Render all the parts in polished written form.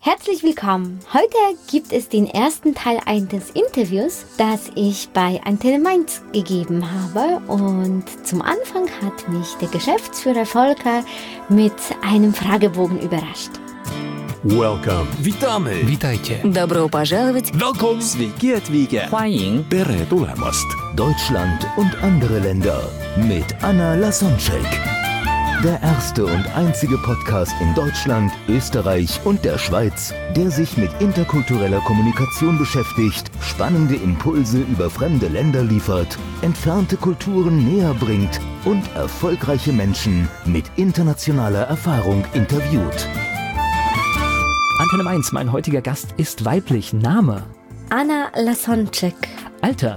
Herzlich willkommen. Heute gibt es den ersten Teil eines Interviews, das ich bei Antenne Mainz gegeben habe. Und zum Anfang hat mich der Geschäftsführer Volker mit einem Fragebogen überrascht. Welcome. Witamy. Witajcie. Добро пожаловать. Welcome. Sveiki. 欢迎。 Tere tulemast. Deutschland und andere Länder mit Anna Lasonczek. Der erste und einzige Podcast in Deutschland, Österreich und der Schweiz, der sich mit interkultureller Kommunikation beschäftigt, spannende Impulse über fremde Länder liefert, entfernte Kulturen näher bringt und erfolgreiche Menschen mit internationaler Erfahrung interviewt. Antenne Mainz, mein heutiger Gast ist weiblich. Name? Anna Lasonczek. Alter?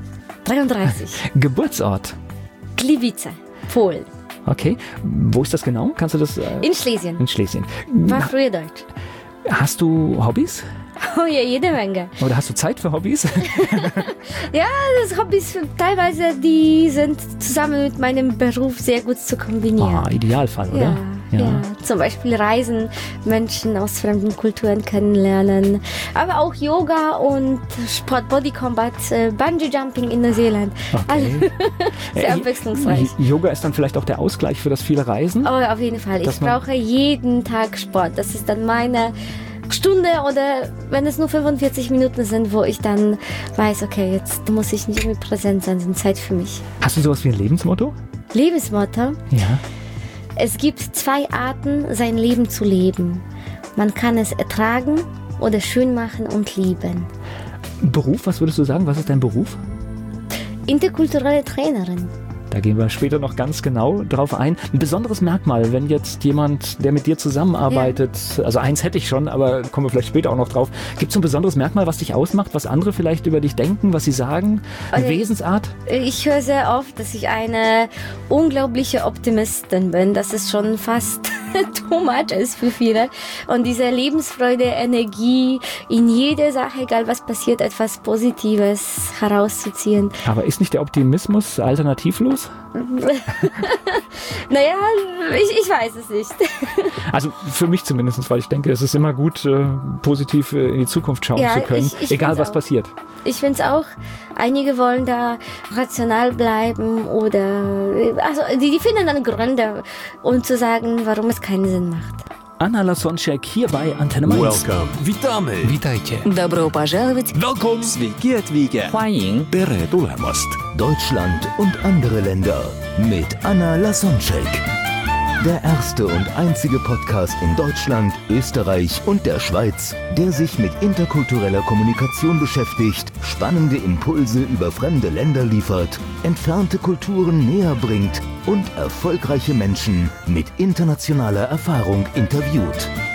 33. Geburtsort? Gliwice, Polen. Okay. Wo ist das genau? Kannst du das? In Schlesien. In Schlesien. War früher Deutsch. Hast du Hobbys? Oh ja, jede Menge. Oder hast du Zeit für Hobbys? Ja, das Hobbys teilweise, die sind zusammen mit meinem Beruf sehr gut zu kombinieren. Idealfall, oder? Ja. Zum Beispiel Reisen, Menschen aus fremden Kulturen kennenlernen, aber auch Yoga und Sport, Body Combat, Bungee Jumping in Neuseeland. Okay. Sehr abwechslungsreich. Yoga ist dann vielleicht auch der Ausgleich für das viele Reisen? Oh, auf jeden Fall. Ich brauche jeden Tag Sport. Das ist dann meine Stunde oder wenn es nur 45 Minuten sind, wo ich dann weiß, okay, jetzt muss ich nicht mehr präsent sein, sind Zeit für mich. Hast du sowas wie ein Lebensmotto? Lebensmotto? Ja. Es gibt 2 Arten, sein Leben zu leben. Man kann es ertragen oder schön machen und lieben. Beruf, was würdest du sagen? Was ist dein Beruf? Interkulturelle Trainerin. Da gehen wir später noch ganz genau drauf ein. Ein besonderes Merkmal, wenn jetzt jemand, der mit dir zusammenarbeitet, also eins hätte ich schon, aber kommen wir vielleicht später auch noch drauf. Gibt es so ein besonderes Merkmal, was dich ausmacht, was andere vielleicht über dich denken, was sie sagen? Eine Wesensart? Ich höre sehr oft, dass ich eine unglaubliche Optimistin bin. Das ist schon fast too much ist für viele. Und diese Lebensfreude, Energie, in jeder Sache, egal was passiert, etwas Positives herauszuziehen. Aber ist nicht der Optimismus alternativlos? Naja, ich weiß es nicht. Also für mich zumindest, weil ich denke, es ist immer gut, positiv in die Zukunft schauen zu können, egal was passiert. Ich finde es auch, einige wollen da rational bleiben oder also die finden dann Gründe, um zu sagen, warum es keinen Sinn macht. Anna Lasonczek hier bei Antenne Mainz. Welcome. Witamy. Witajcie. Добро пожаловать. Welcome. Sveiki. 欢迎。 Tere tulemast. Deutschland und andere Länder mit Anna Lasonczek. Der erste und einzige Podcast in Deutschland, Österreich und der Schweiz, der sich mit interkultureller Kommunikation beschäftigt, spannende Impulse über fremde Länder liefert, entfernte Kulturen näher bringt und erfolgreiche Menschen mit internationaler Erfahrung interviewt.